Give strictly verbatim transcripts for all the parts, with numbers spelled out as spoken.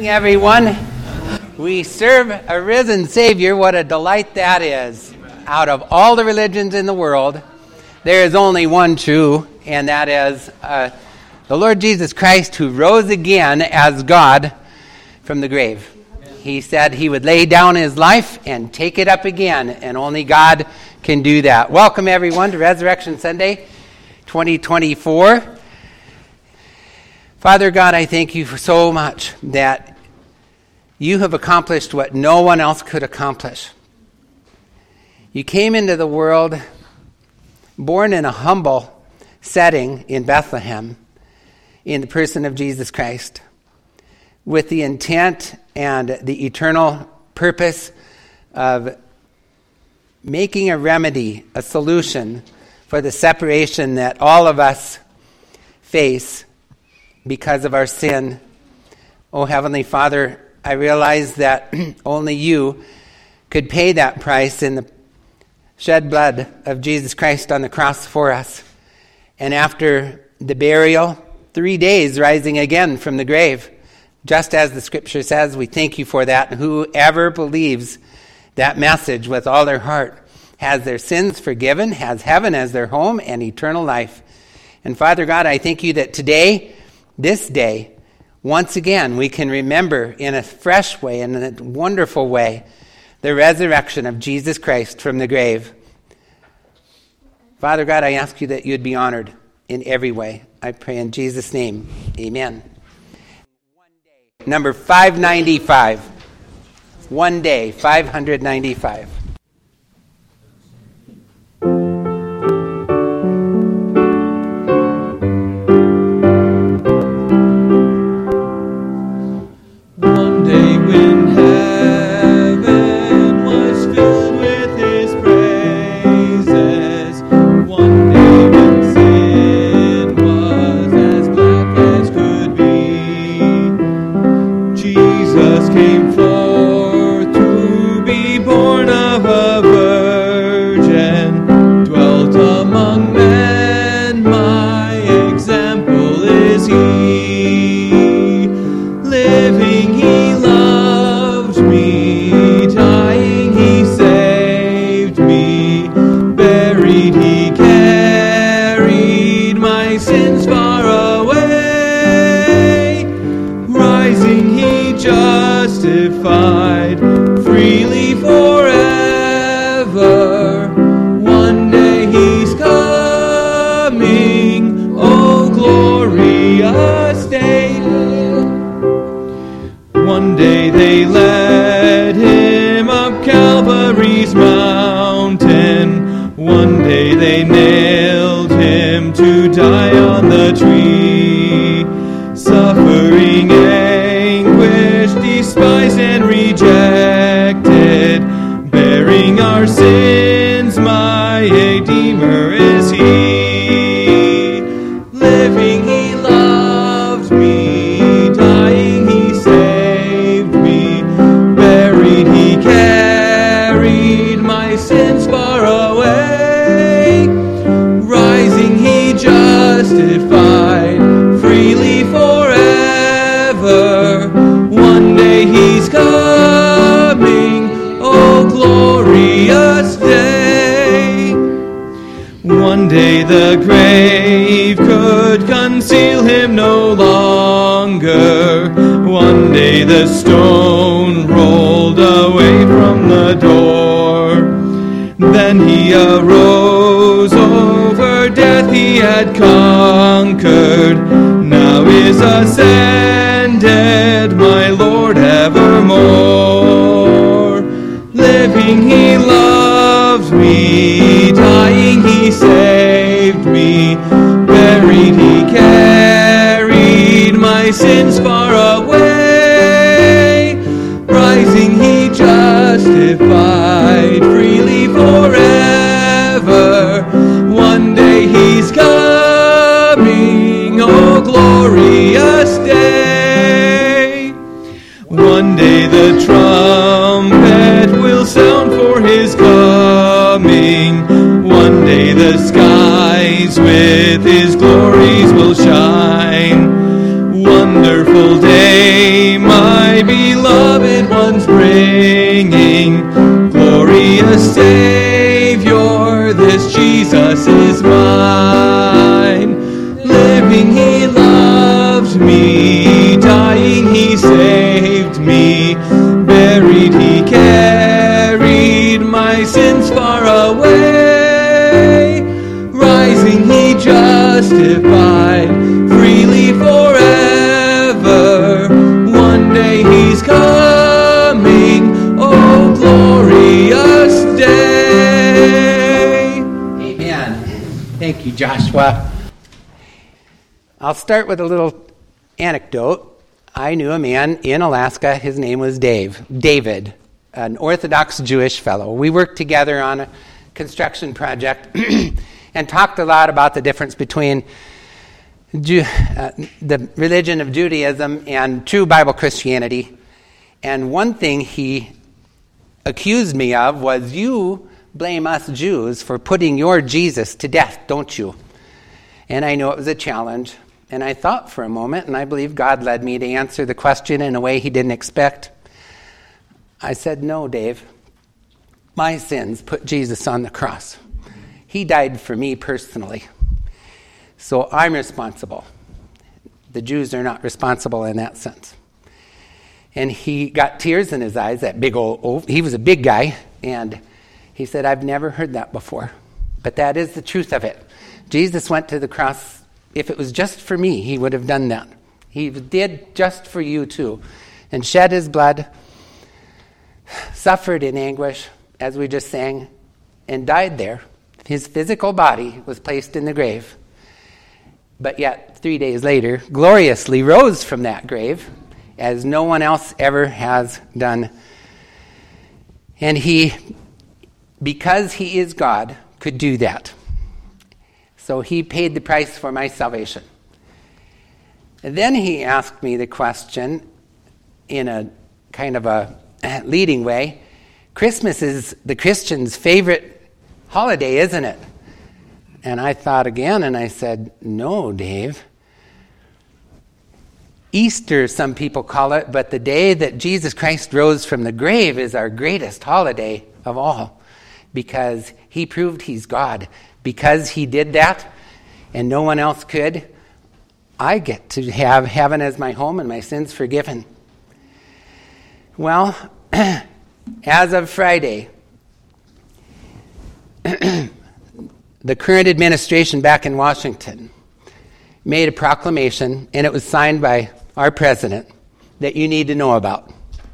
morning, everyone. We serve a risen Savior. What a delight that is. Out of all the religions in the world, there is only one true, and that is uh, the Lord Jesus Christ, who rose again as God from the grave. He said he would lay down his life and take it up again, and only God can do that. Welcome, everyone, to Resurrection Sunday twenty twenty-four. Father God, I thank you for so much that you have accomplished what no one else could accomplish. You came into the world born in a humble setting in Bethlehem in the person of Jesus Christ, with the intent and the eternal purpose of making a remedy, a solution for the separation that all of us face because of our sin. Oh, Heavenly Father, I realize that only you could pay that price in the shed blood of Jesus Christ on the cross for us. And after the burial, three days rising again from the grave. Just as the scripture says, we thank you for that. And whoever believes that message with all their heart has their sins forgiven, has heaven as their home, and eternal life. And Father God, I thank you that today, this day, once again, we can remember in a fresh way, in a wonderful way, the resurrection of Jesus Christ from the grave. Father God, I ask you that you'd be honored in every way. I pray in Jesus' name. Amen. Number five ninety-five. One day, five ninety-five. The grave could conceal him no longer. One day the stone rolled away from the door. Then he arose, over death he had conquered. Now is ascended, my Lord evermore. Living he loved me, dying he saved me, buried he carried my sins far away, rising he justified freely forever. One day he's coming, oh glorious day. One day the trial glorious Savior, this Jesus is mine. Living he loved me, dying he saved me, buried he carried my sins far away, rising he justified freely forever. One day he's coming, oh glorious day. Amen. Thank you, Joshua. I'll start with a little anecdote. I knew a man in Alaska. His name was Dave. David, an Orthodox Jewish fellow. We worked together on a construction project and talked a lot about the difference between Jew, uh, the religion of Judaism and true Bible Christianity. And one thing he accused me of was, you blame us Jews for putting your Jesus to death, don't you? And I know it was a challenge. And I thought for a moment, and I believe God led me to answer the question in a way he didn't expect. I said, no, Dave. My sins put Jesus on the cross. He died for me personally. So I'm responsible. The Jews are not responsible in that sense. And he got tears in his eyes, that big old, old, he was a big guy, and he said, I've never heard that before. But that is the truth of it. Jesus went to the cross. If it was just for me, he would have done that. He did just for you too. And shed his blood, suffered in anguish, as we just sang, and died there. His physical body was placed in the grave. But yet, three days later, gloriously rose from that grave, as no one else ever has done. And he, because he is God, could do that. So he paid the price for my salvation. And then he asked me the question in a kind of a leading way. Christmas is the Christian's favorite holiday, isn't it? And I thought again, and I said, no, Dave. Easter, some people call it, but the day that Jesus Christ rose from the grave is our greatest holiday of all, because he proved he's God. Because he did that, and no one else could, I get to have heaven as my home and my sins forgiven. Well, as of Friday, the current administration back in Washington made a proclamation, and it was signed by our president, that you need to know about.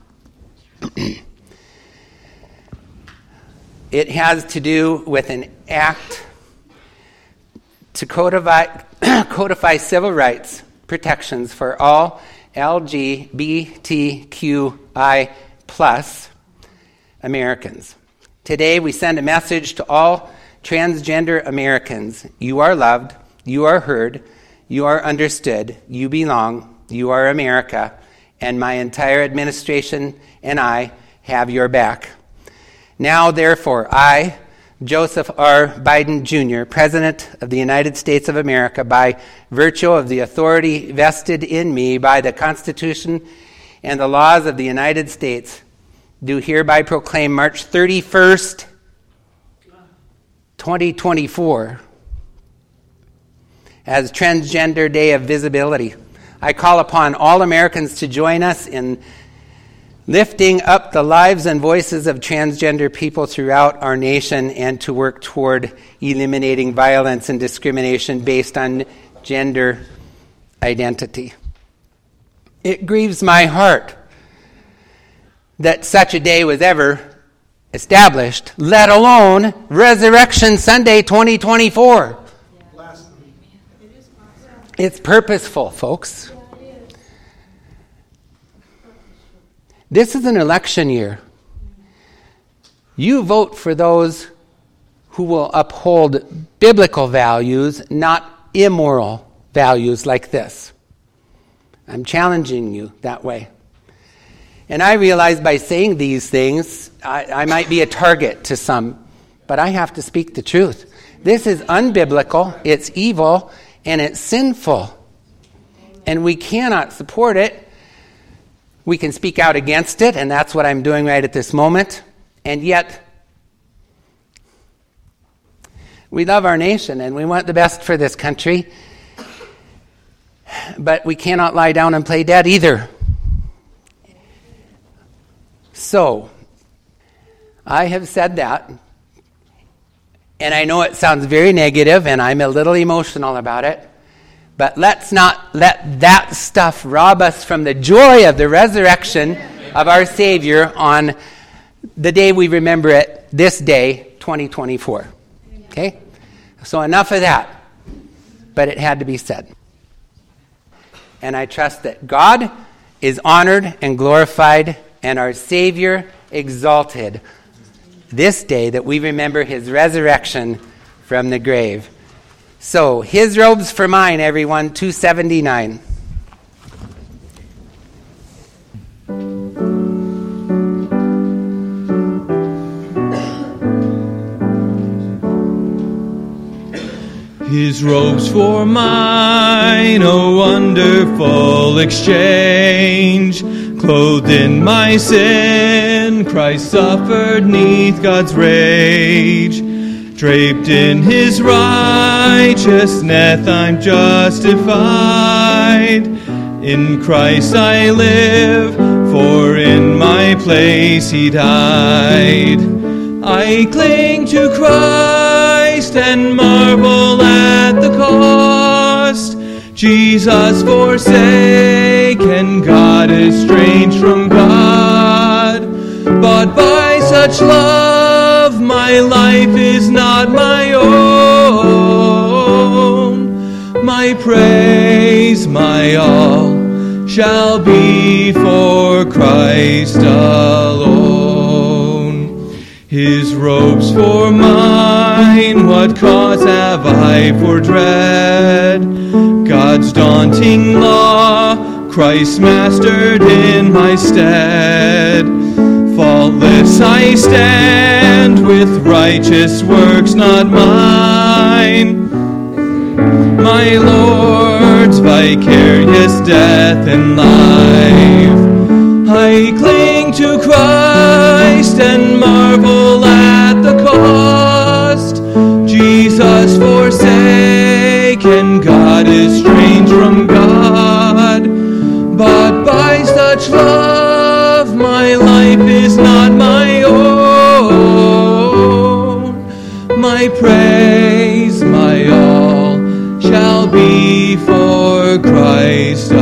It has to do with an act to codify, codify civil rights protections for all L G B T Q I plus Americans. Today we send a message to all transgender Americans. You are loved, you are heard, you are understood, you belong, you are America, and my entire administration and I have your back. Now, therefore, I, Joseph R. Biden, Junior, President of the United States of America, by virtue of the authority vested in me by the Constitution and the laws of the United States, do hereby proclaim March thirty-first, twenty twenty-four as Transgender Day of Visibility. I call upon all Americans to join us in lifting up the lives and voices of transgender people throughout our nation, and to work toward eliminating violence and discrimination based on gender identity. It grieves my heart that such a day was ever established, let alone Resurrection Sunday twenty twenty-four. It's purposeful, folks. This is an election year. You vote for those who will uphold biblical values, not immoral values like this. I'm challenging you that way. And I realize by saying these things, I, I might be a target to some, but I have to speak the truth. This is unbiblical, it's evil, and it's sinful. And we cannot support it. We can speak out against it, and that's what I'm doing right at this moment. And yet, We love our nation and we want the best for this country. But we cannot lie down and play dead either. So, I have said that, and I know it sounds very negative, and I'm a little emotional about it, but let's not let that stuff rob us from the joy of the resurrection of our Savior on the day we remember it, this day, twenty twenty-four. Okay? So enough of that, but it had to be said. And I trust that God is honored and glorified and our Savior exalted this day that we remember his resurrection from the grave. So, his robes for mine, everyone, two seventy-nine. His robes for mine, a wonderful exchange. Clothed in my sin, Christ suffered 'neath God's rage. Draped in his righteousness, I'm justified. In Christ I live, for in my place he died. I cling to Christ and marvel at the cost. Jesus forsaken, God estranged from God. But by such love, my life is not my own. My praise, my all, shall be for Christ alone. His robes for mine, what cause have I for dread? God's daunting law, Christ mastered in my stead. Faultless I stand, with righteous works not mine. My Lord's vicarious death and life. I cling to Christ and marvel at the cost. Jesus forsaken, God estranged from God. But by such love, my life is not my own. My praise, my all, shall be for Christ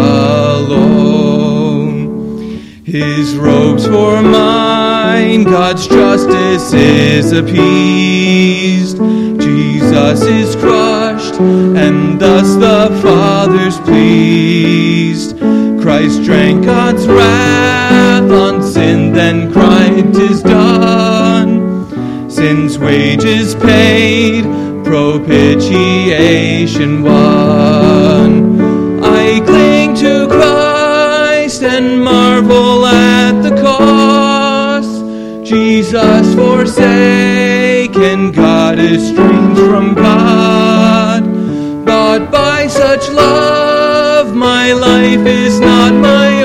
alone. His robes for mine, God's justice is appeased. Jesus is crushed, and thus the Father's pleased. Christ drank God's wrath on sin, then cried, 'tis done. Sin's wages paid, propitiation won. I cling to Christ and marvel at the cost. Jesus forsaken, God estranged from God. But by such love, my life is not my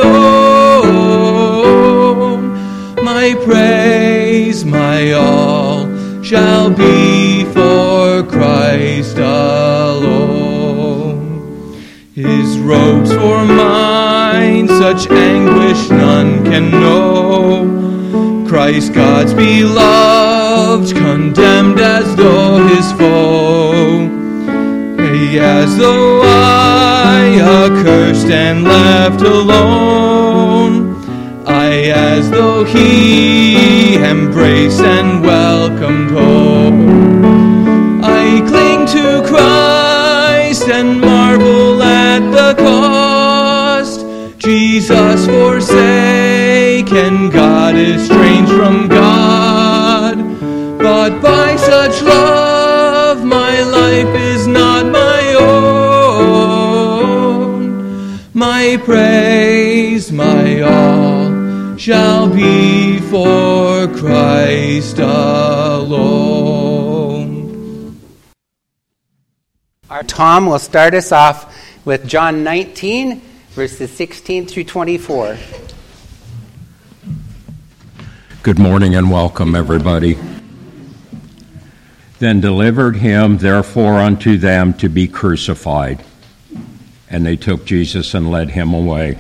own. My praise, my all, shall be for Christ alone. His robes for mine, such anguish none can know. Christ, God's beloved, condemned as though his foe. Yea, as though I, accursed and left alone, I, as though he, embraced and welcomed home. I cling to Christ and marvel at the cost. Jesus forsaken, God estranged from God. But by such love, my life is not my own. My praise, my all, shall be for Christ alone. Our Tom will start us off with John nineteen, verses sixteen through twenty-four. Good morning and welcome, everybody. Then delivered him therefore unto them to be crucified. And they took Jesus and led him away.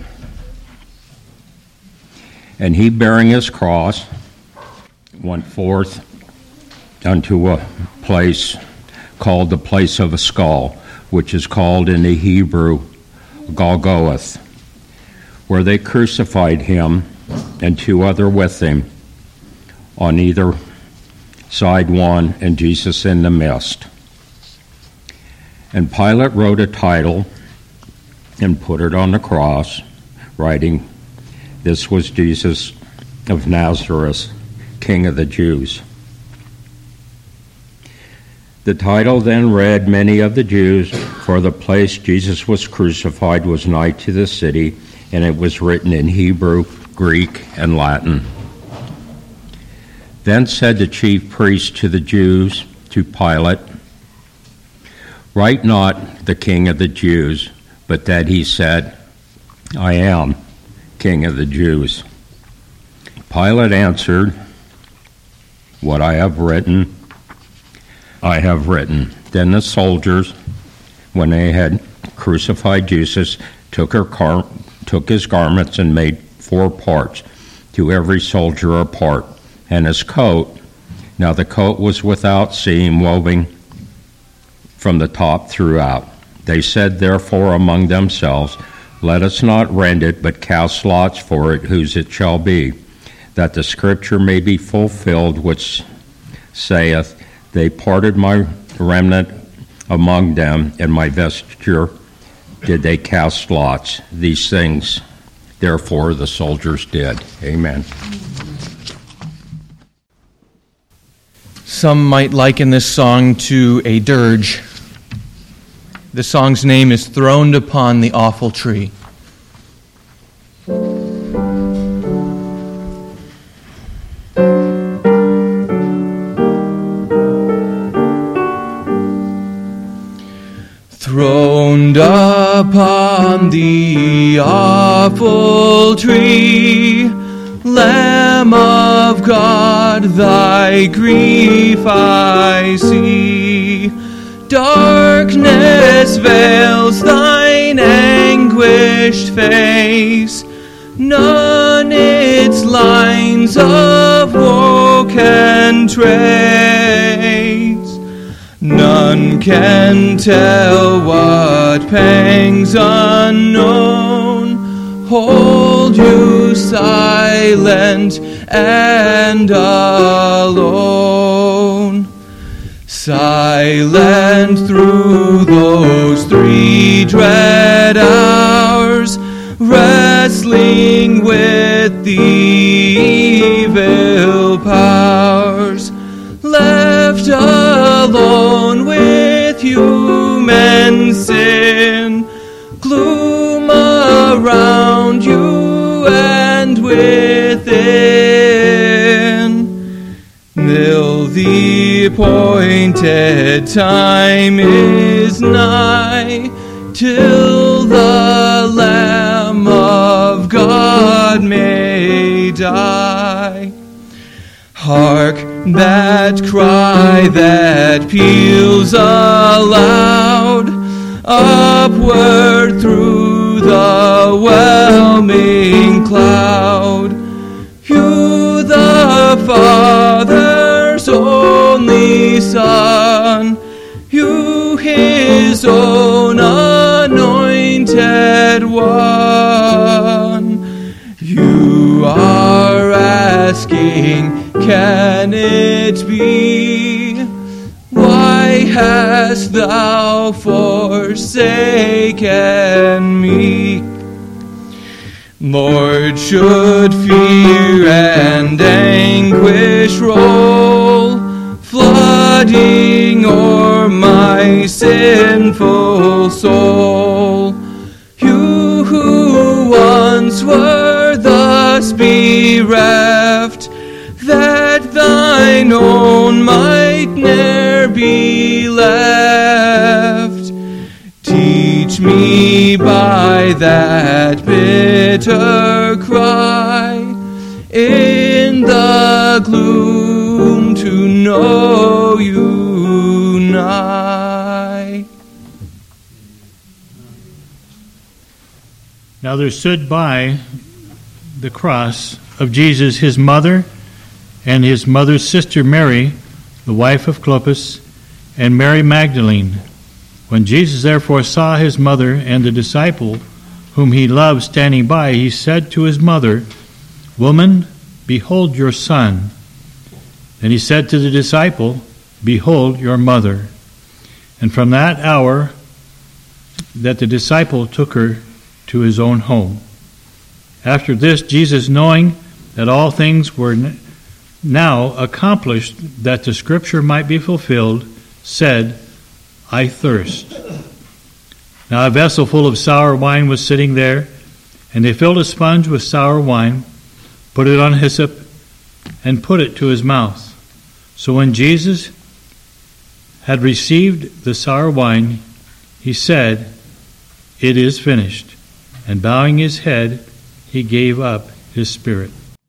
And he, bearing his cross, went forth unto a place called the place of a skull, which is called in the Hebrew Golgotha, where they crucified him and two other with him, on either side one, and Jesus in the midst. And Pilate wrote a title and put it on the cross, writing, "This was Jesus of Nazareth, King of the Jews." The title then read, "Many of the Jews, for the place Jesus was crucified was nigh to the city," and it was written in Hebrew, Greek, and Latin. Then said the chief priests to the Jews, to Pilate, "Write not the King of the Jews, but that he said, I am King of the Jews." Pilate answered, "What I have written, I have written." Then the soldiers, when they had crucified Jesus, took, her car- took his garments and made four parts, to every soldier a part, and his coat. Now the coat was without seam, woven from the top throughout. They said therefore among themselves, "Let us not rend it, but cast lots for it, whose it shall be, that the scripture may be fulfilled, which saith, They parted my remnant among them, and my vesture did they cast lots." These things, therefore, the soldiers did. Amen. Some might liken this song to a dirge. The song's name is "Throned Upon the Awful Tree." Throned upon the awful tree, Lamb of God, thy grief I see. Darkness veils thine anguished face, none its lines of woe can trace. None can tell what pangs unknown hold you silent and alone. Silent through those three dread hours, wrestling with the evil powers, left alone with human sin, gloom around you and within. Till the appointed time is nigh, till the Lamb of God may die. Hark, that cry that peals aloud, upward through the whelming cloud. You, the Father's only Son, you, his own anointed one, you are asking, can it be? Why hast thou forsaken me? Lord, should fear and anguish roll, flooding o'er my sinful soul, you who once were thus bereft, that thine own might ne'er be left, teach me by that bitter cry in the gloom to know you Now there stood by the cross of Jesus his mother and his mother's sister Mary, the wife of Clopas, and Mary Magdalene. When Jesus therefore saw his mother and the disciple whom he loved standing by, he said to his mother, "Woman, behold your son." Then he said to the disciple, "Behold your mother." And from that hour that the disciple took her to his own home. After this, Jesus, knowing that all things were now accomplished, that the scripture might be fulfilled, said, "I thirst." Now a vessel full of sour wine was sitting there, and they filled a sponge with sour wine, put it on hyssop, and put it to his mouth. So when Jesus had received the sour wine, he said, "It is finished." And bowing his head, he gave up his spirit.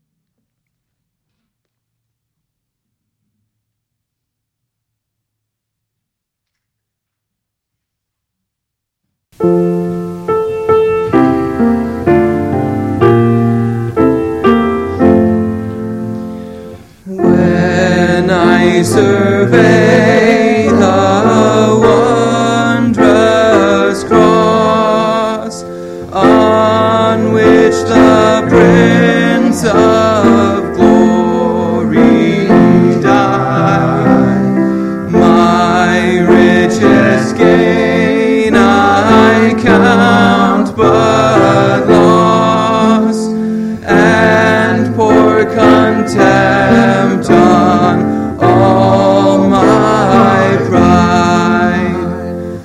When I survey the wondrous cross on which the Prince of Glory died, my richest gain I count but loss, and pour contempt on all my pride.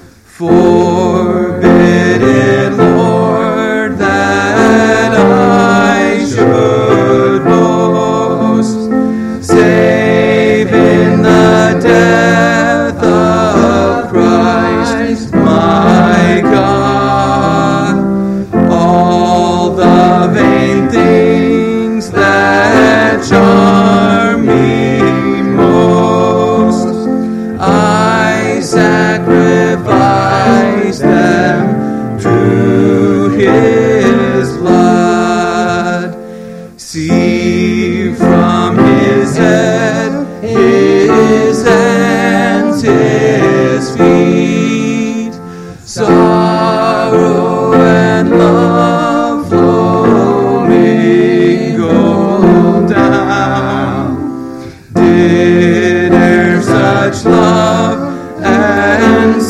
Forbid it, Lord, that I should boast, save in the death of Christ my God. All the vain things that charm me most, I sacrifice them to his blood. See from his head, his hands, his feet, sorrow and love flow mingled down. Did e'er such love and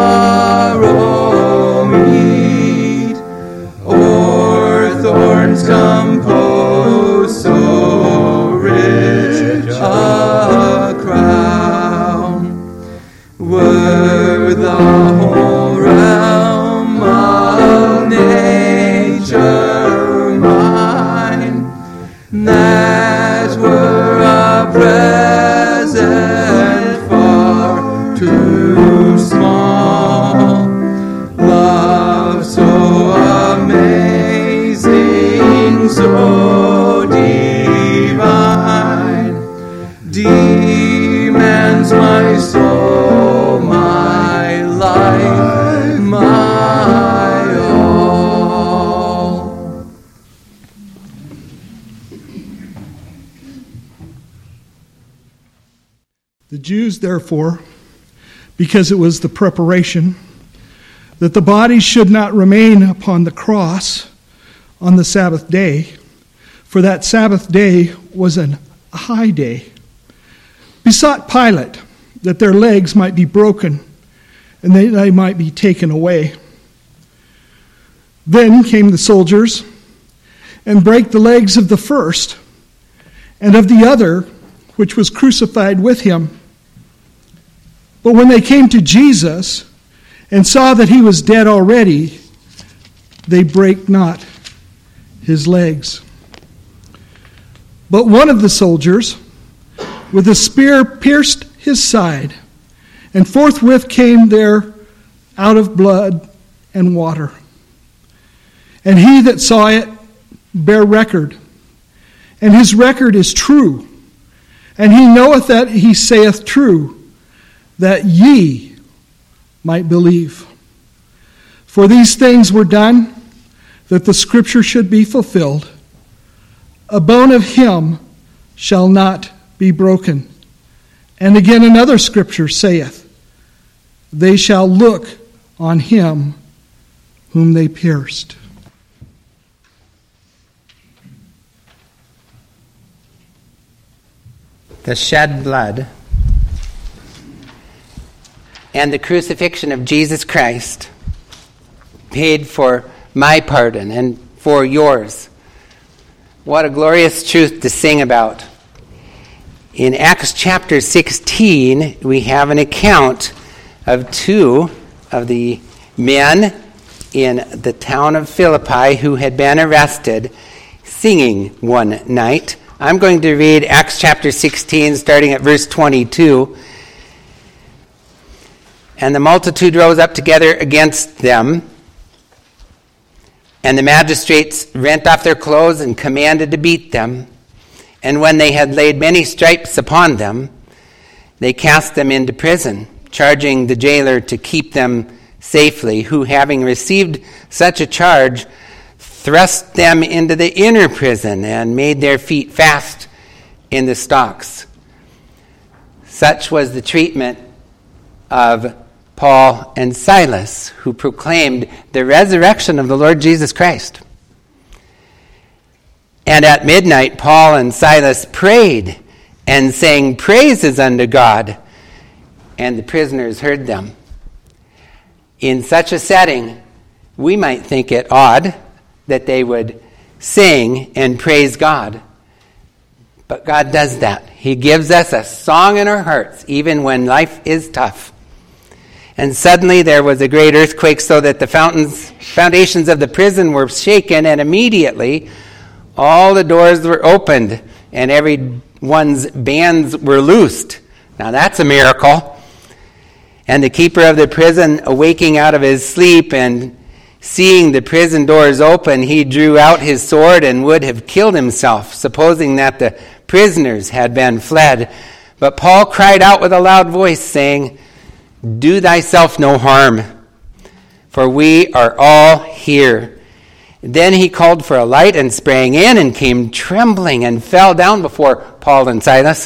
sorrow meet, or thorns compose so rich a crown? Were the whole realm of nature mine, that were a present far too small. Love so amazing, so divine, demands my soul, my life, my all. The Jews, therefore, because it was the preparation that the body should not remain upon the cross on the Sabbath day, for that Sabbath day was an, a high day, besought Pilate that their legs might be broken and that they might be taken away. Then came the soldiers and brake the legs of the first and of the other, which was crucified with him. But when they came to Jesus and saw that he was dead already, they brake not his legs. But one of the soldiers with a spear pierced his side, and forthwith came there out of blood and water. And he that saw it bare record, and his record is true, and he knoweth that he saith true, that ye might believe. For these things were done that the scripture should be fulfilled, a bone of him shall not be broken. And again another scripture saith, they shall look on him whom they pierced. The shed blood and the crucifixion of Jesus Christ paid for my pardon and for yours. What a glorious truth to sing about. In Acts chapter sixteen, we have an account of two of the men in the town of Philippi who had been arrested singing one night. I'm going to read Acts chapter sixteen, starting at verse twenty-two. And the multitude rose up together against them, and the magistrates rent off their clothes and commanded to beat them. And when they had laid many stripes upon them, they cast them into prison, charging the jailer to keep them safely, who, having received such a charge, thrust them into the inner prison and made their feet fast in the stocks. Such was the treatment of Paul and Silas, who proclaimed the resurrection of the Lord Jesus Christ. And at midnight, Paul and Silas prayed and sang praises unto God, and the prisoners heard them. In such a setting, we might think it odd that they would sing and praise God. But God does that. He gives us a song in our hearts, even when life is tough. And suddenly there was a great earthquake, so that the fountains, foundations of the prison were shaken, and immediately all the doors were opened, and everyone's bands were loosed. Now that's a miracle. And the keeper of the prison, awaking out of his sleep and seeing the prison doors open, he drew out his sword and would have killed himself, supposing that the prisoners had been fled. But Paul cried out with a loud voice, saying, do thyself no harm, for we are all here. Then he called for a light and sprang in and came trembling and fell down before Paul and Silas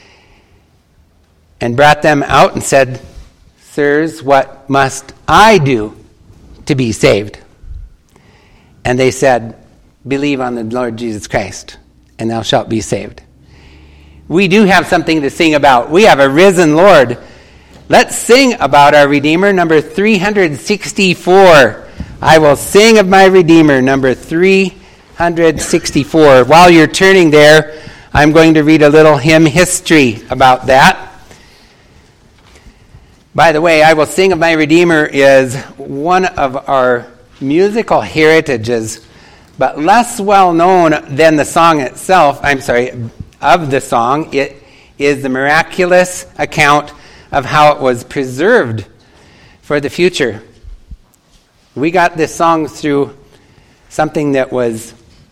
and brought them out and said, sirs, what must I do to be saved? And they said, believe on the Lord Jesus Christ, and thou shalt be saved. We do have something to sing about. We have a risen Lord. Let's sing about our Redeemer, number three hundred sixty-four. I will sing of my Redeemer, number three hundred sixty-four. While you're turning there, I'm going to read a little hymn history about that. By the way, I will sing of my Redeemer is one of our musical heritages, but less well known than the song itself. I'm sorry, of the song. It is the miraculous account of how it was preserved for the future. We got this song through something that was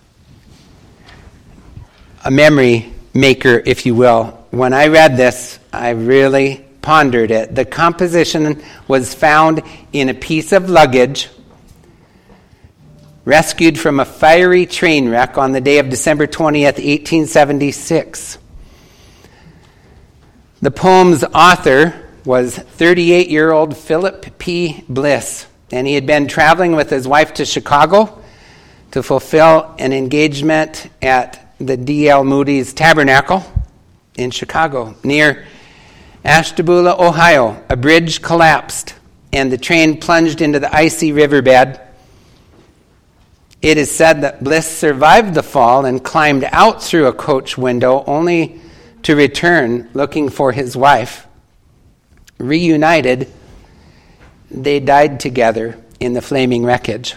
a memory maker, if you will. When I read this, I really pondered it. The composition was found in a piece of luggage rescued from a fiery train wreck on the day of December twentieth, eighteen seventy-six. The poem's author was thirty-eight-year-old Philip P. Bliss, and he had been traveling with his wife to Chicago to fulfill an engagement at the D L Moody's Tabernacle in Chicago. Near Ashtabula, Ohio, a bridge collapsed, and the train plunged into the icy riverbed. It is said that Bliss survived the fall and climbed out through a coach window, only to return looking for his wife. Reunited, they died together in the flaming wreckage.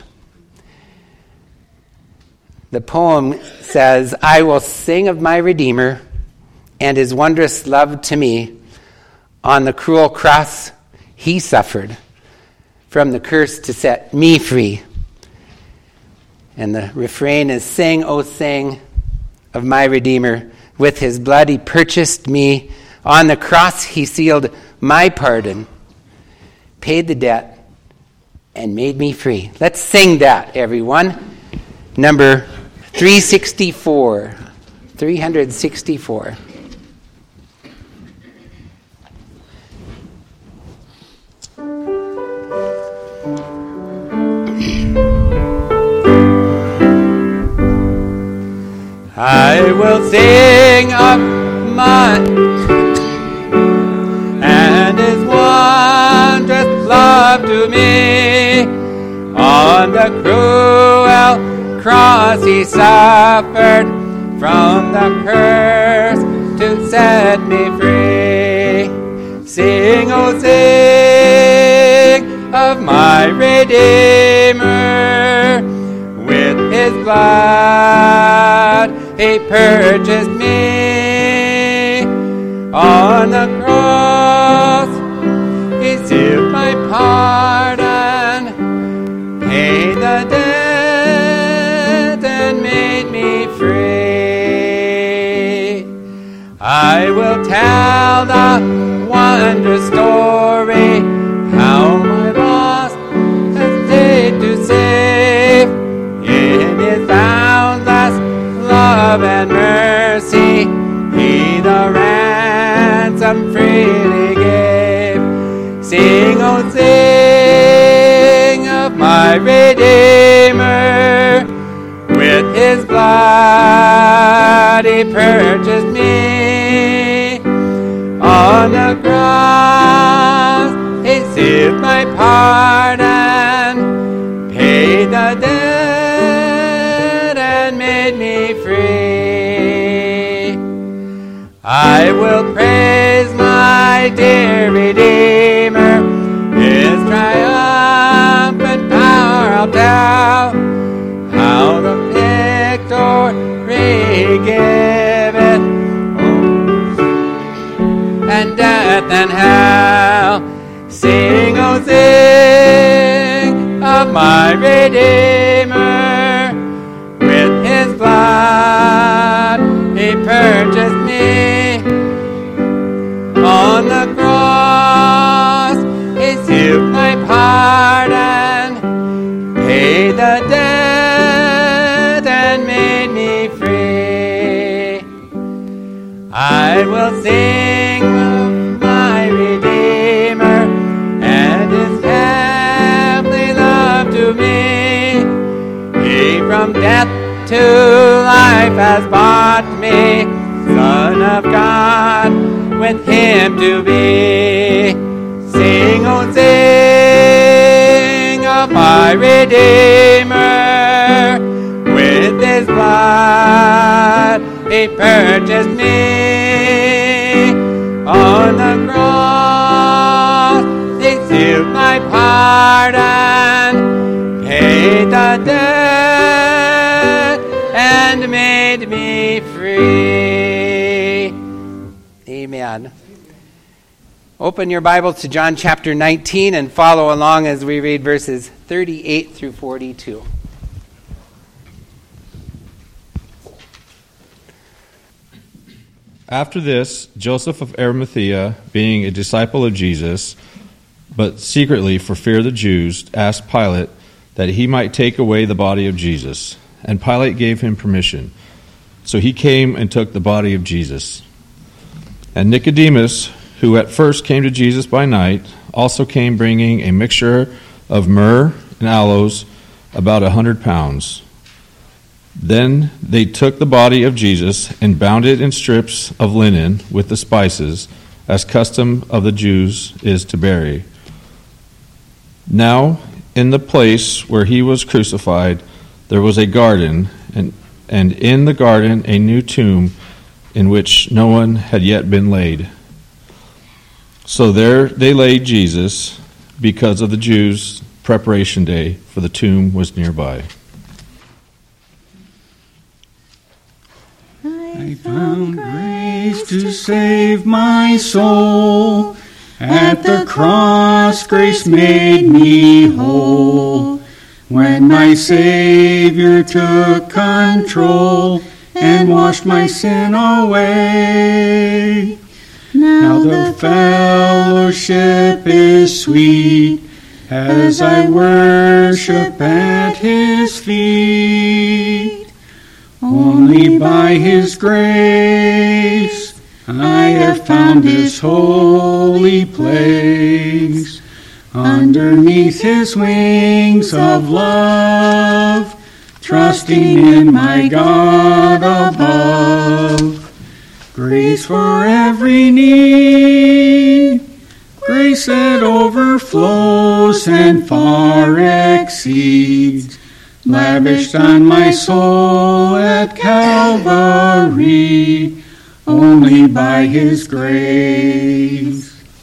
The poem says, I will sing of my Redeemer and his wondrous love to me. On the cruel cross he suffered from the curse to set me free. And the refrain is, sing, O sing of my Redeemer. With his blood he purchased me. On the cross he sealed my pardon, paid the debt, and made me free. Let's sing that, everyone. number three sixty-four. three sixty-four. I will sing of my and his wondrous love to me. On the cruel cross he suffered from the curse to set me free. Sing, oh sing of my Redeemer. With his blood he purchased me. On the cross he sealed my pardon, paid the debt and made me free. I will tell the wondrous story, how my lost has stayed to save. In his boundless love and mercy, he the ransom freely gave. Sing, oh sing of my Redeemer. With his blood he purchased me. On the cross he sealed my pardon, paid the debt and made me free. I will praise my dear Redeemer, his triumphant power I'll tell, how the victory giveth, and death and hell. Sing, oh sing of my Redeemer. With his blood he purchased me. On the cross he sealed my pardon, paid the debt and made me free. I will sing of my Redeemer and his heavenly love to me. He from death to life has bought me, Son of God, with him to be. Sing, oh sing of my Redeemer. With his blood he purchased me. On the cross he sealed my pardon, paid the debt and made me free. Amen. Open your Bibles to John chapter nineteen and follow along as we read verses thirty-eight through forty-two. After this, Joseph of Arimathea, being a disciple of Jesus, but secretly for fear of the Jews, asked Pilate that he might take away the body of Jesus. And Pilate gave him permission. So he came and took the body of Jesus. And Nicodemus, who at first came to Jesus by night, also came bringing a mixture of myrrh and aloes, about a hundred pounds. Then they took the body of Jesus and bound it in strips of linen with the spices, as custom of the Jews is to bury. Now, in the place where he was crucified, there was a garden, and, and in the garden a new tomb in which no one had yet been laid. So there they laid Jesus, because of the Jews' preparation day, for the tomb was nearby. I found grace to save my soul. At the cross, grace made me whole. When my Savior took control and washed my sin away. Now the fellowship is sweet, as I worship at his feet. Only by his grace I have found this holy place. Underneath his wings of love, trusting in my God above. Grace for every need, grace that overflows and far exceeds, lavished on my soul at Calvary, only by his grace.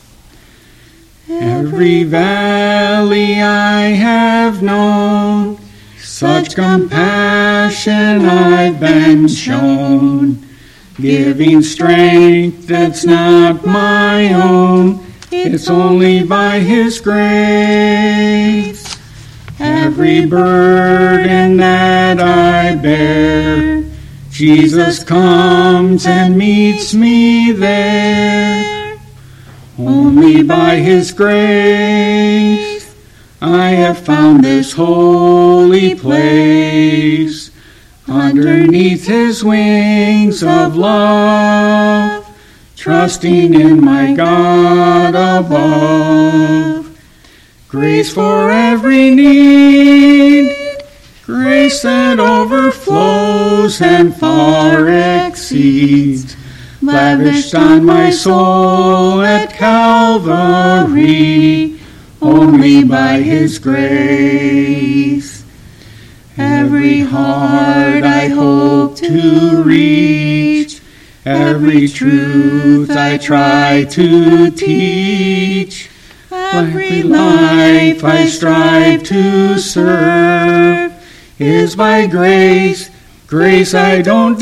Every valley I have known, such compassion I've been shown, giving strength that's not my own, it's only by his grace. Every burden that I bear, Jesus comes and meets me there. Only by his grace I have found this holy place. Underneath his wings of love, trusting in my God above. Grace for every need, grace that overflows and far exceeds, lavished on my soul at Calvary, only by his grace. Every heart I hope to reach, every truth I try to teach, every life I strive to serve is by grace, grace I don't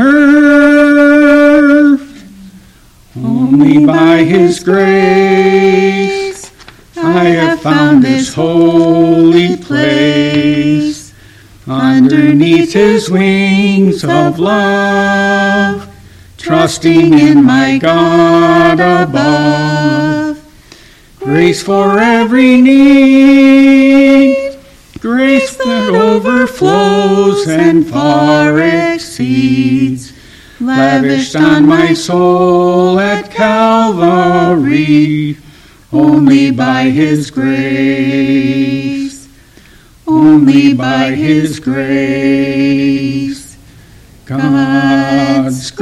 deserve. Only by his grace I have found this holy place. Underneath his wings of love, trusting in my God above. Grace for every need, grace that overflows and far exceeds, lavished on my soul at Calvary, only by his grace, only by his grace, God's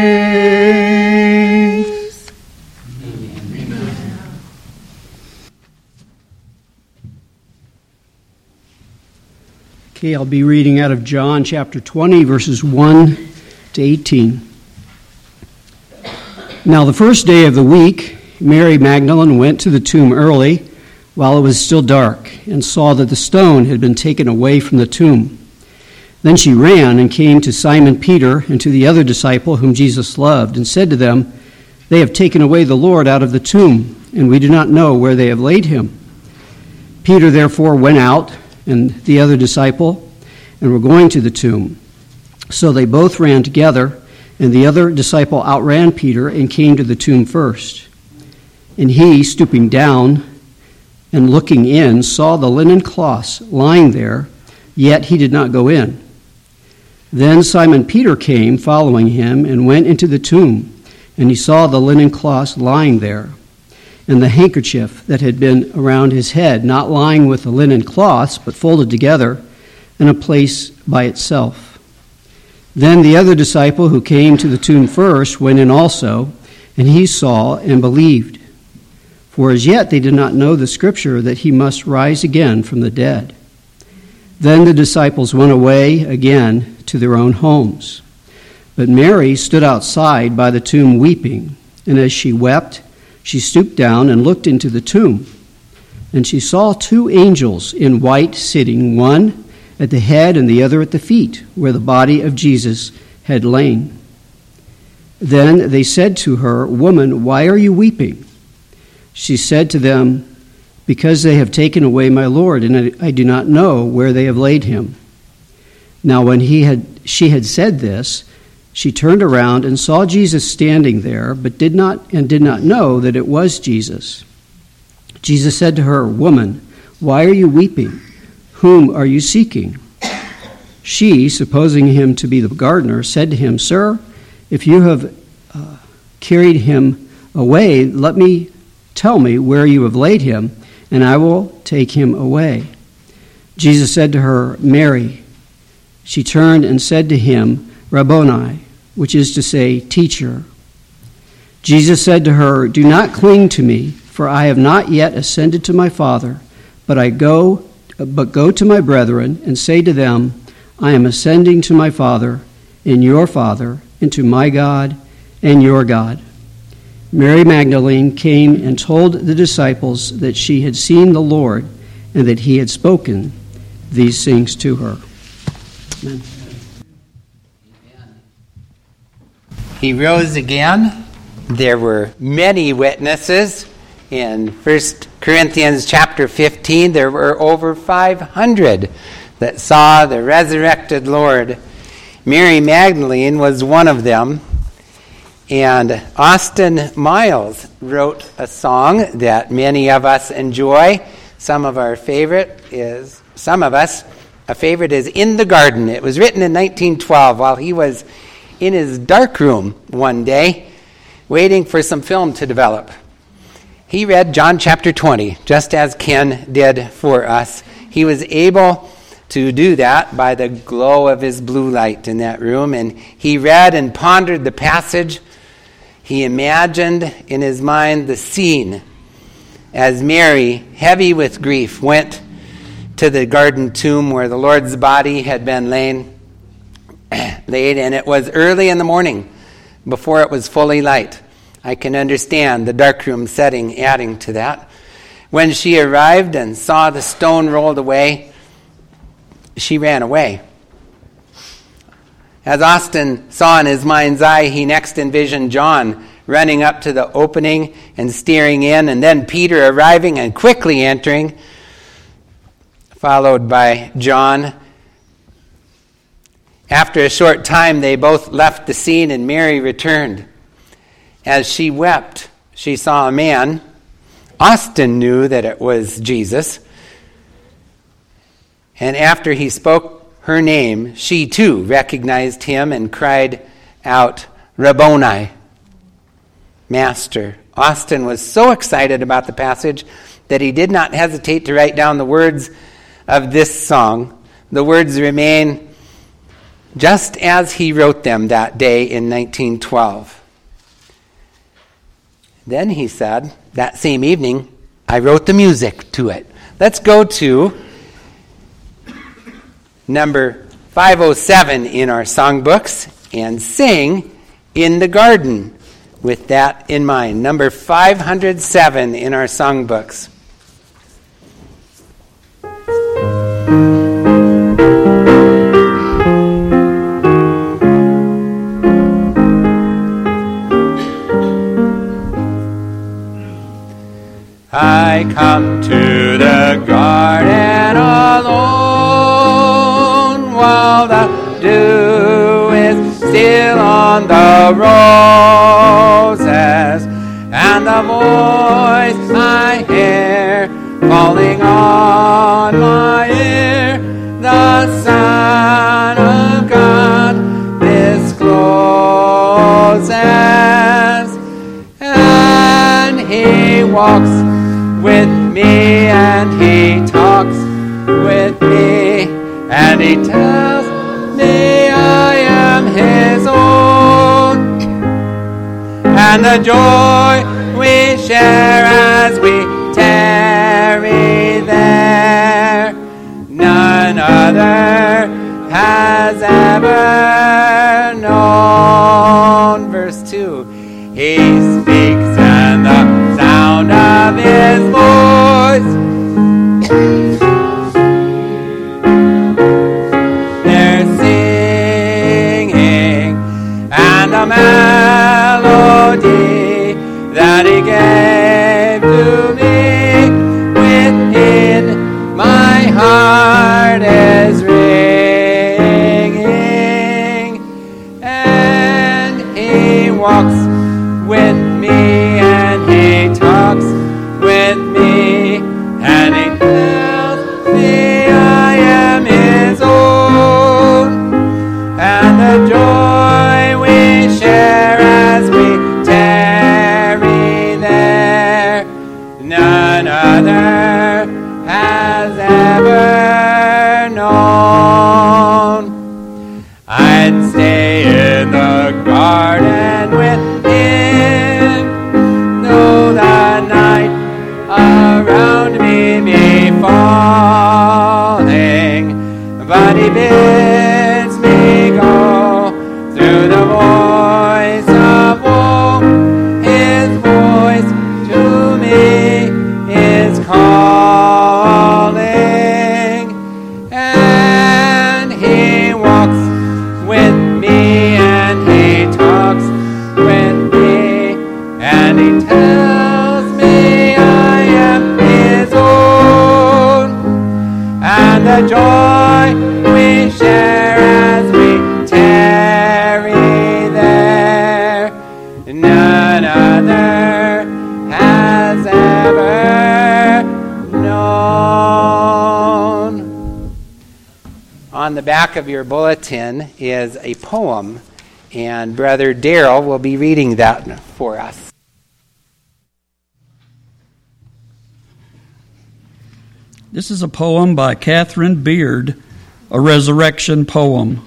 grace. Amen. Okay, I'll be reading out of John chapter twenty, verses one to eighteen. Now the first day of the week, Mary Magdalene went to the tomb early while it was still dark and saw that the stone had been taken away from the tomb. Then she ran and came to Simon Peter and to the other disciple whom Jesus loved and said to them, "They have taken away the Lord out of the tomb, and we do not know where they have laid him." Peter therefore went out and the other disciple and were going to the tomb. So they both ran together, and the other disciple outran Peter and came to the tomb first. And he, stooping down and looking in, saw the linen cloths lying there, yet he did not go in. Then Simon Peter came, following him, and went into the tomb, and he saw the linen cloths lying there, and the handkerchief that had been around his head, not lying with the linen cloths, but folded together in a place by itself. Then the other disciple who came to the tomb first went in also, and he saw and believed. For as yet they did not know the scripture that he must rise again from the dead. Then the disciples went away again to their own homes. But Mary stood outside by the tomb weeping, and as she wept, she stooped down and looked into the tomb. And she saw two angels in white sitting, one at the head and the other at the feet, where the body of Jesus had lain. Then they said to her, "Woman, why are you weeping?" She said to them, "Because they have taken away my Lord, and I do not know where they have laid him." Now when he had, she had said this, she turned around and saw Jesus standing there, but did not and did not know that it was Jesus. Jesus said to her, "Woman, "Why are you weeping? Whom are you seeking?" She, supposing him to be the gardener, said to him, "Sir, if you have uh, carried him away, let me tell me where you have laid him, and I will take him away." Jesus said to her, "Mary." She turned and said to him, "Rabboni," which is to say, "Teacher." Jesus said to her, "Do not cling to me, for I have not yet ascended to my Father, but I go, but go to my brethren and say to them, I am ascending to my Father and your Father, and to my God and your God." Mary Magdalene came and told the disciples that she had seen the Lord and that he had spoken these things to her. Amen. He rose again. There were many witnesses. In First Corinthians chapter fifteen, there were over five hundred that saw the resurrected Lord. Mary Magdalene was one of them. And Austin Miles wrote a song that many of us enjoy. Some of our favorite is, some of us, a favorite is "In the Garden." It was written in nineteen twelve while he was in his dark room one day, waiting for some film to develop. He read John chapter twenty, just as Ken did for us. He was able to do that by the glow of his blue light in that room, and he read and pondered the passage. He imagined in his mind the scene as Mary, heavy with grief, went to the garden tomb where the Lord's body had been lain, laid, and it was early in the morning before it was fully light. I can understand the darkroom setting adding to that. When she arrived and saw the stone rolled away, she ran away. As Austin saw in his mind's eye, he next envisioned John running up to the opening and steering in, and then Peter arriving and quickly entering, followed by John. After a short time, they both left the scene, and Mary returned. As she wept, she saw a man. Austin knew that it was Jesus. And after he spoke her name, she too recognized him and cried out, "Rabboni," Master. Austin was so excited about the passage that he did not hesitate to write down the words of this song. The words remain just as he wrote them that day in nineteen twelve. Then he said, that same evening, I wrote the music to it. Let's go to number five oh seven in our songbooks and sing "In the Garden" with that in mind. Number five oh seven in our songbooks. I come to the garden alone while the dew is still on the roses, and the voice I hear falling on my ear, the Son of God discloses, and he walks with me, and he talks with me, and he tells me I am his own, and the joy we share as we tarry there, none other has ever known. Verse two, he speaks and the sound of his voice they're singing, and the melody that he gave to me within my heart is ringing, and he walks with me, and he talks with me, and he tells other has ever known. I'd stay in the garden with him, though the night around me be falling, but he bids me go through the voice of woe. His voice to me is calling, and he walks with me, and he talks with me, and he tells me I am his own, and the joy we share as we tarry there, none other has ever known. On the back of your bulletin is a poem, and Brother Darrell will be reading that for us. This is a poem by Catherine Beard, a resurrection poem.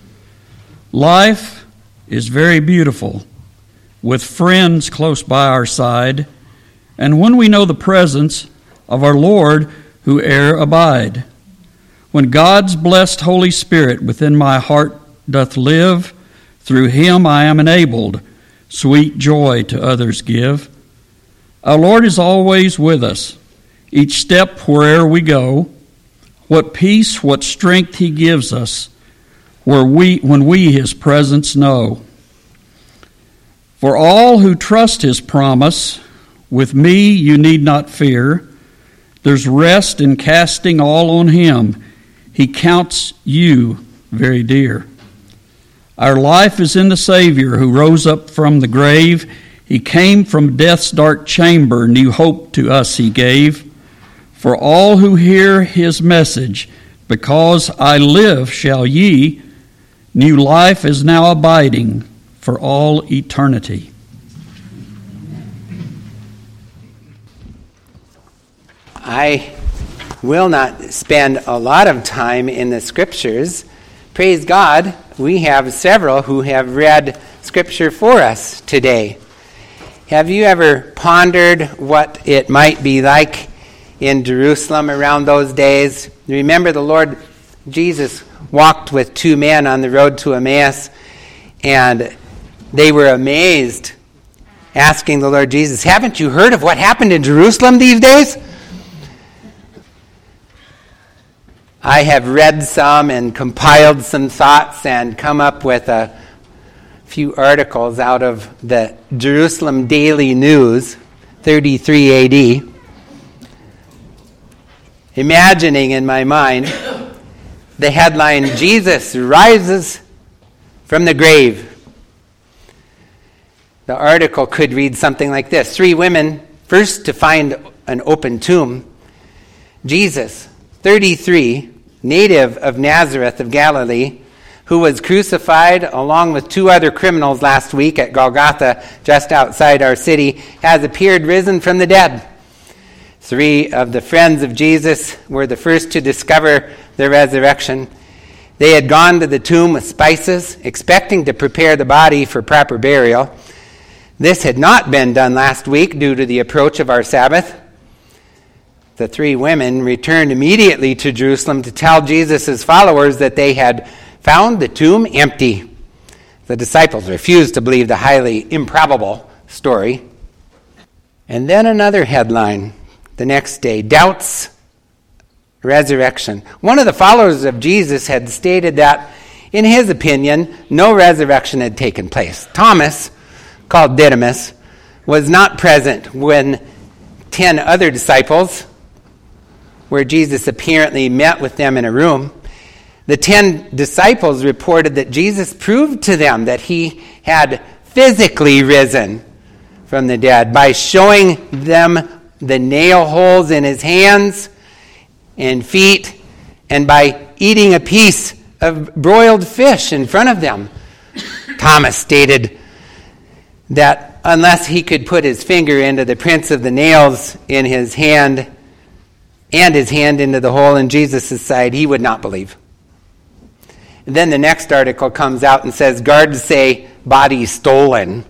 Life is very beautiful, with friends close by our side, and when we know the presence of our Lord who e'er abide. When God's blessed Holy Spirit within my heart doth live, through him I am enabled sweet joy to others give. Our Lord is always with us, each step where'er we go. What peace, what strength he gives us, where we, when we his presence know. For all who trust his promise, with me you need not fear. There's rest in casting all on him. He counts you very dear. Our life is in the Savior who rose up from the grave. He came from death's dark chamber, new hope to us he gave. For all who hear his message, because I live shall ye, new life is now abiding for all eternity. I will not spend a lot of time in the scriptures. Praise God, we have several who have read scripture for us today. Have you ever pondered what it might be like in Jerusalem around those days? Remember, the Lord Jesus walked with two men on the road to Emmaus, and they were amazed, asking the Lord Jesus, "Haven't you heard of what happened in Jerusalem these days?" I have read some and compiled some thoughts and come up with a few articles out of the Jerusalem Daily News, thirty-three A D, imagining in my mind the headline, "Jesus rises from the grave." The article could read something like this: Three women first to find an open tomb. Jesus, thirty-three, native of Nazareth of Galilee, who was crucified along with two other criminals last week at Golgotha, just outside our city, has appeared risen from the dead. Three of the friends of Jesus were the first to discover the resurrection. They had gone to the tomb with spices, expecting to prepare the body for proper burial. This had not been done last week due to the approach of our Sabbath. The three women returned immediately to Jerusalem to tell Jesus' followers that they had found the tomb empty. The disciples refused to believe the highly improbable story. And then another headline the next day: Doubts resurrection. One of the followers of Jesus had stated that, in his opinion, no resurrection had taken place. Thomas, called Didymus, was not present when ten other disciples, where Jesus apparently met with them in a room. The ten disciples reported that Jesus proved to them that he had physically risen from the dead by showing them the nail holes in his hands and feet, and by eating a piece of broiled fish in front of them. Thomas stated that unless he could put his finger into the prints of the nails in his hand and his hand into the hole in Jesus' side, he would not believe. And then the next article comes out and says, guards say body stolen.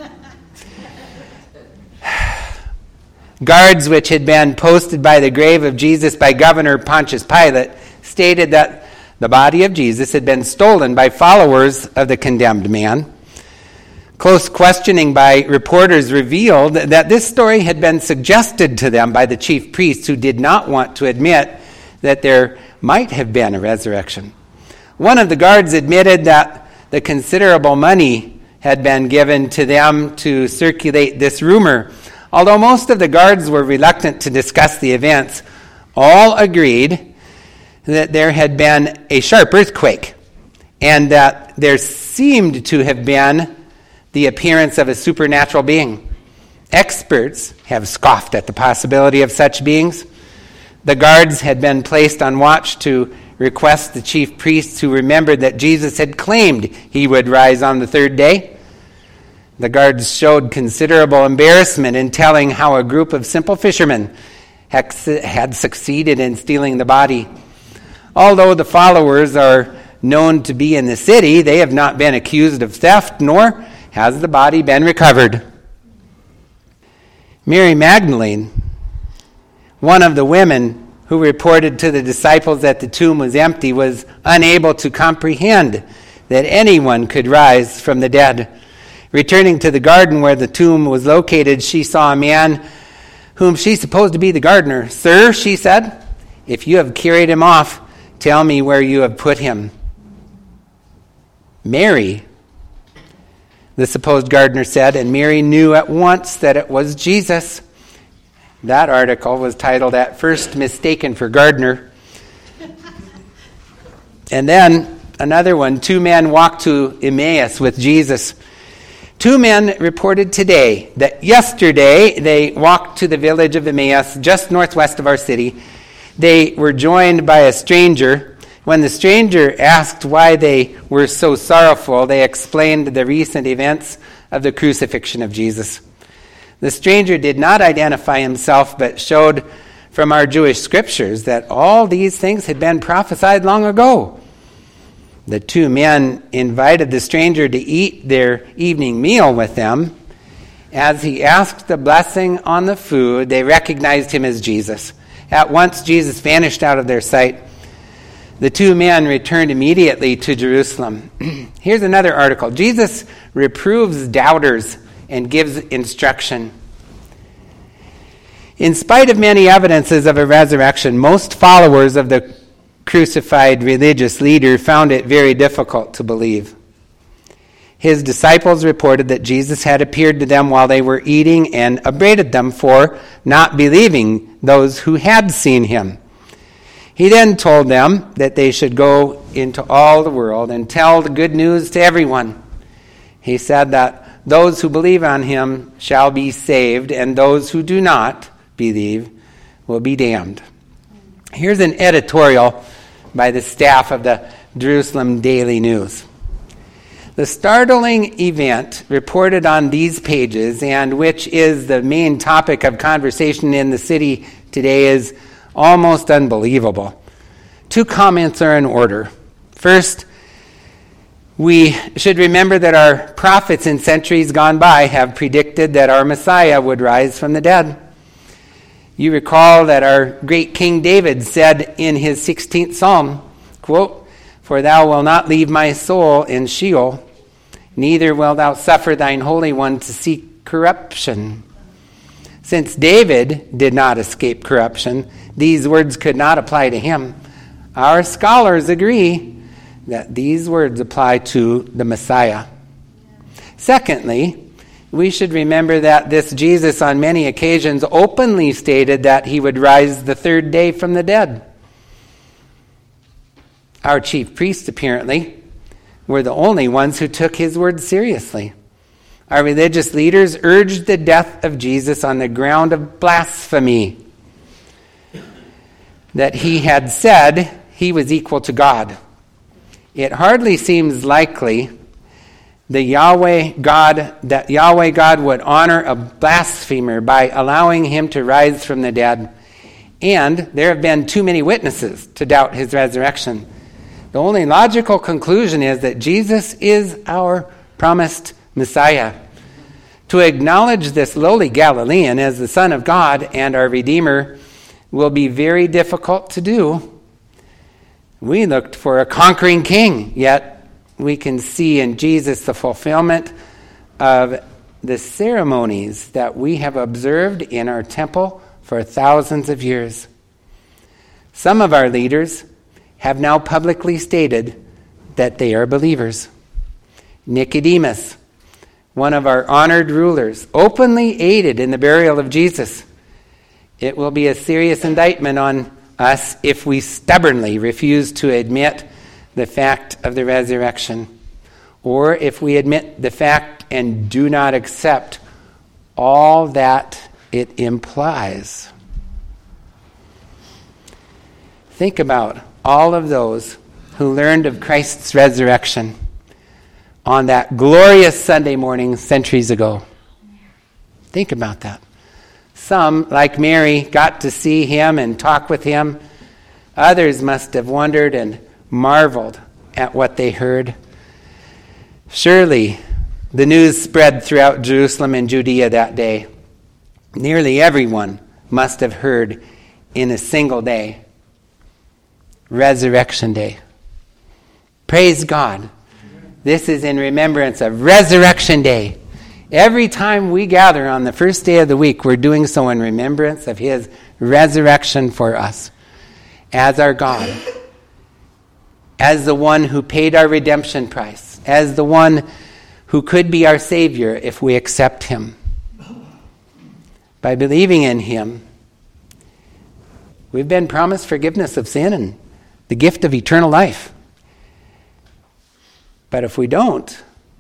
Guards which had been posted by the grave of Jesus by Governor Pontius Pilate stated that the body of Jesus had been stolen by followers of the condemned man. Close questioning by reporters revealed that this story had been suggested to them by the chief priests, who did not want to admit that there might have been a resurrection. One of the guards admitted that the considerable money had been given to them to circulate this rumor. Although most of the guards were reluctant to discuss the events, all agreed that there had been a sharp earthquake and that there seemed to have been the appearance of a supernatural being. Experts have scoffed at the possibility of such beings. The guards had been placed on watch to request the chief priests who remembered that Jesus had claimed he would rise on the third day. The guards showed considerable embarrassment in telling how a group of simple fishermen had succeeded in stealing the body. Although the followers are known to be in the city, they have not been accused of theft, nor has the body been recovered. Mary Magdalene, one of the women who reported to the disciples that the tomb was empty, was unable to comprehend that anyone could rise from the dead. Returning to the garden where the tomb was located, she saw a man whom she supposed to be the gardener. "Sir," she said, "if you have carried him off, tell me where you have put him." "Mary," the supposed gardener said, and Mary knew at once that it was Jesus. That article was titled, "At First Mistaken for Gardener." And then another one, two men walked to Emmaus with Jesus. Two men reported today that yesterday they walked to the village of Emmaus, just northwest of our city. They were joined by a stranger. When the stranger asked why they were so sorrowful, they explained the recent events of the crucifixion of Jesus. The stranger did not identify himself, but showed from our Jewish scriptures that all these things had been prophesied long ago. The two men invited the stranger to eat their evening meal with them. As he asked the blessing on the food, they recognized him as Jesus. At once, Jesus vanished out of their sight. The two men returned immediately to Jerusalem. Here's another article. Jesus reproves doubters and gives instruction. In spite of many evidences of a resurrection, most followers of the crucified religious leader found it very difficult to believe. His disciples reported that Jesus had appeared to them while they were eating and upbraided them for not believing those who had seen him. He then told them that they should go into all the world and tell the good news to everyone. He said that those who believe on him shall be saved, and those who do not believe will be damned. Here's an editorial by the staff of the Jerusalem Daily News. The startling event reported on these pages, and which is the main topic of conversation in the city today, is almost unbelievable. Two comments are in order. First, we should remember that our prophets in centuries gone by have predicted that our Messiah would rise from the dead. You recall that our great King David said in his sixteenth Psalm, quote, "For thou wilt not leave my soul in Sheol, neither wilt thou suffer thine Holy One to see corruption." Since David did not escape corruption, these words could not apply to him. Our scholars agree that these words apply to the Messiah. Secondly, we should remember that this Jesus on many occasions openly stated that he would rise the third day from the dead. Our chief priests, apparently, were the only ones who took his words seriously. Our religious leaders urged the death of Jesus on the ground of blasphemy, that he had said he was equal to God. It hardly seems likely the Yahweh God, that Yahweh God would honor a blasphemer by allowing him to rise from the dead. And there have been too many witnesses to doubt his resurrection. The only logical conclusion is that Jesus is our promised Messiah. To acknowledge this lowly Galilean as the Son of God and our Redeemer will be very difficult to do. We looked for a conquering king, yet we can see in Jesus the fulfillment of the ceremonies that we have observed in our temple for thousands of years. Some of our leaders have now publicly stated that they are believers. Nicodemus, one of our honored rulers, openly aided in the burial of Jesus. It will be a serious indictment on us if we stubbornly refuse to admit the fact of the resurrection, or if we admit the fact and do not accept all that it implies. Think about all of those who learned of Christ's resurrection on that glorious Sunday morning centuries ago. Think about that. Some, like Mary, got to see him and talk with him. Others must have wondered and marveled at what they heard. Surely, the news spread throughout Jerusalem and Judea that day. Nearly everyone must have heard in a single day. Resurrection Day. Praise God. This is in remembrance of Resurrection Day. Every time we gather on the first day of the week, we're doing so in remembrance of his resurrection for us as our God, as the one who paid our redemption price, as the one who could be our Savior if we accept him. By believing in him, we've been promised forgiveness of sin and the gift of eternal life. But if we don't,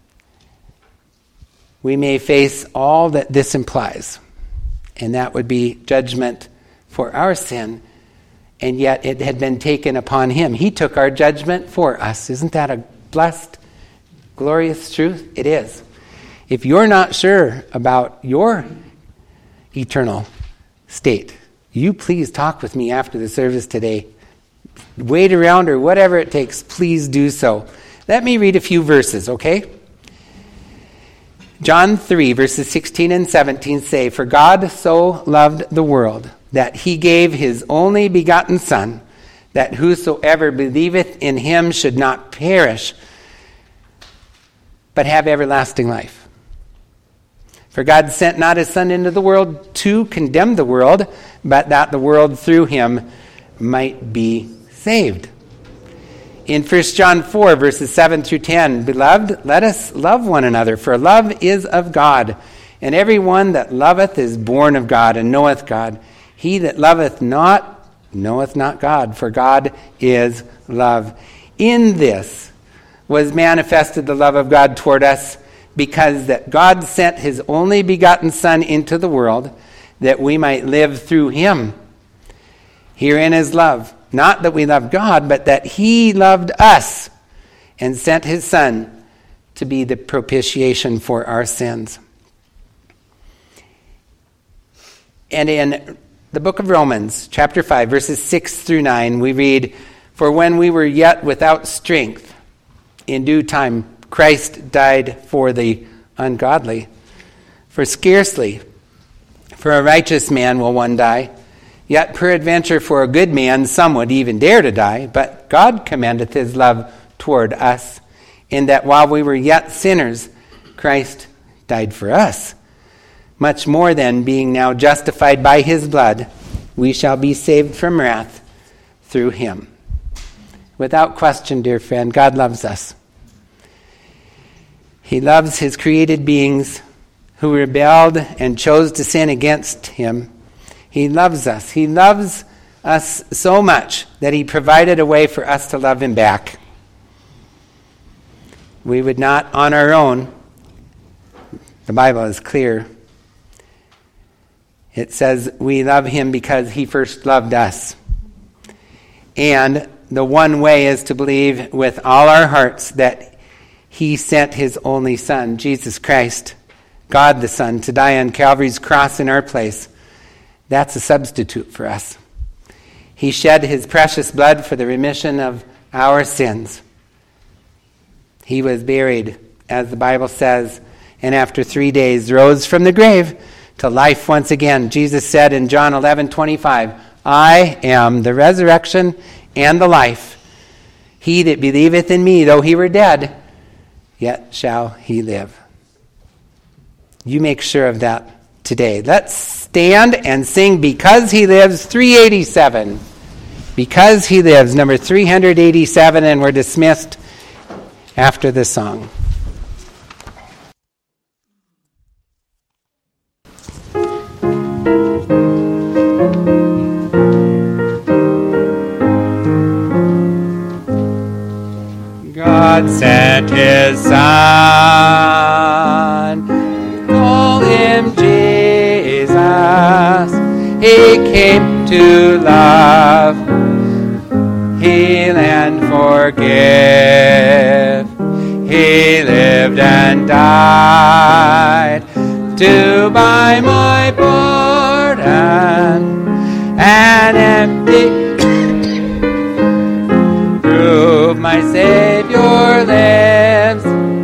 we may face all that this implies, and that would be judgment for our sin, and yet it had been taken upon him. He took our judgment for us. Isn't that a blessed, glorious truth? It is. If you're not sure about your eternal state, you please talk with me after the service today. Wait around or whatever it takes, please do so. Let me read a few verses, okay? John three, verses sixteen and seventeen say, "For God so loved the world, that he gave his only begotten Son, that whosoever believeth in him should not perish, but have everlasting life. For God sent not his Son into the world to condemn the world, but that the world through him might be saved." In First John four, verses seven through ten, "Beloved, let us love one another, for love is of God. And every one that loveth is born of God, and knoweth God. He that loveth not, knoweth not God, for God is love. In this was manifested the love of God toward us, because that God sent his only begotten Son into the world, that we might live through him. Herein is love. Not that we love God, but that he loved us and sent his Son to be the propitiation for our sins." And in the book of Romans, chapter five, verses six through nine, we read, "For when we were yet without strength, in due time Christ died for the ungodly. For scarcely for a righteous man will one die, yet peradventure for a good man some would even dare to die. But God commendeth his love toward us, in that while we were yet sinners, Christ died for us. Much more then, being now justified by his blood, we shall be saved from wrath through him." Without question, dear friend, God loves us. He loves his created beings who rebelled and chose to sin against him. He loves us. He loves us so much that he provided a way for us to love him back. We would not on our own. The Bible is clear. It says we love him because he first loved us. And the one way is to believe with all our hearts that he sent his only Son, Jesus Christ, God the Son, to die on Calvary's cross in our place. That's a substitute for us. He shed his precious blood for the remission of our sins. He was buried, as the Bible says, and after three days rose from the grave to life once again. Jesus said in John eleven twenty-five, I am the resurrection and the life. He that believeth in me, though he were dead, yet shall he live. You make sure of that today. Let's stand and sing Because He Lives, three eighty-seven. Because He Lives, number three eighty-seven, and we're dismissed after the song. God sent His Son, call Him Jesus. He came to love, heal and forgive. He lived and died to buy my pardon and empty prove my Savior lives.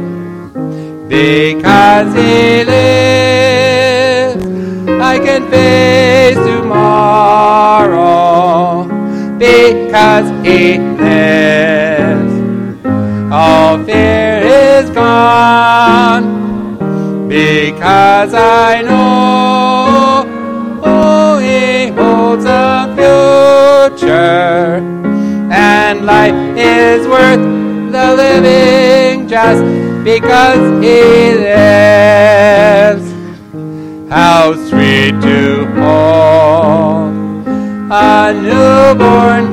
Because He lives, I can face tomorrow. Because He lives, all fear is gone. Because I know, oh, He holds a future, and life is worth the living just because He lives. How sweet to hold a newborn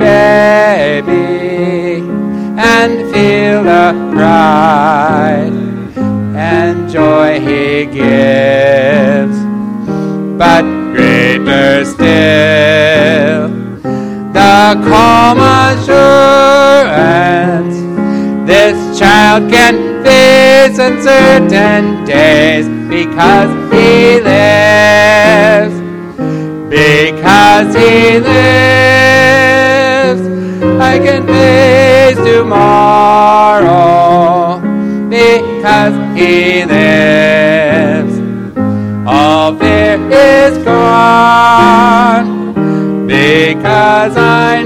baby and feel the pride and joy He gives. But greater still, the calm assurance this child can face uncertain days because He lives. Because He lives, I can face tomorrow. Because He lives, all fear is gone. Because I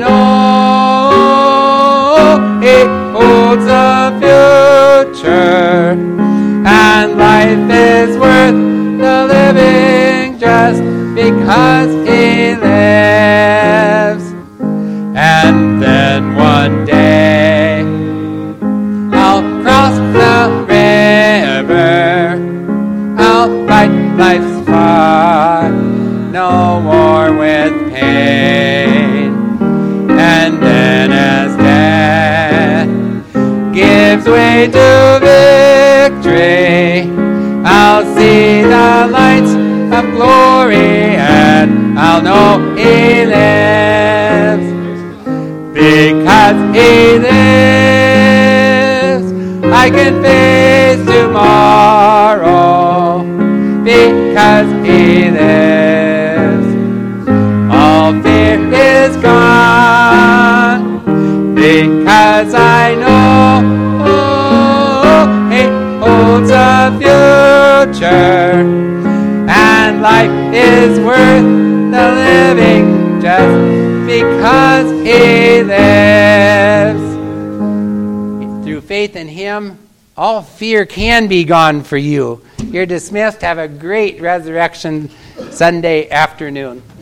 know He holds a future, and life is worth the living just because He lives. And then one day I'll cross the river, I'll fight life's fight, no war with pain. And then as death gives way to victory, I'll see the lights of glory, and I'll know He lives. Because He lives, I can face tomorrow. Because He lives, all fear is gone. Because I know He holds a future, and life is worth the living just because He lives. Through faith in Him, all fear can be gone for you. You're dismissed. Have a great Resurrection Sunday afternoon.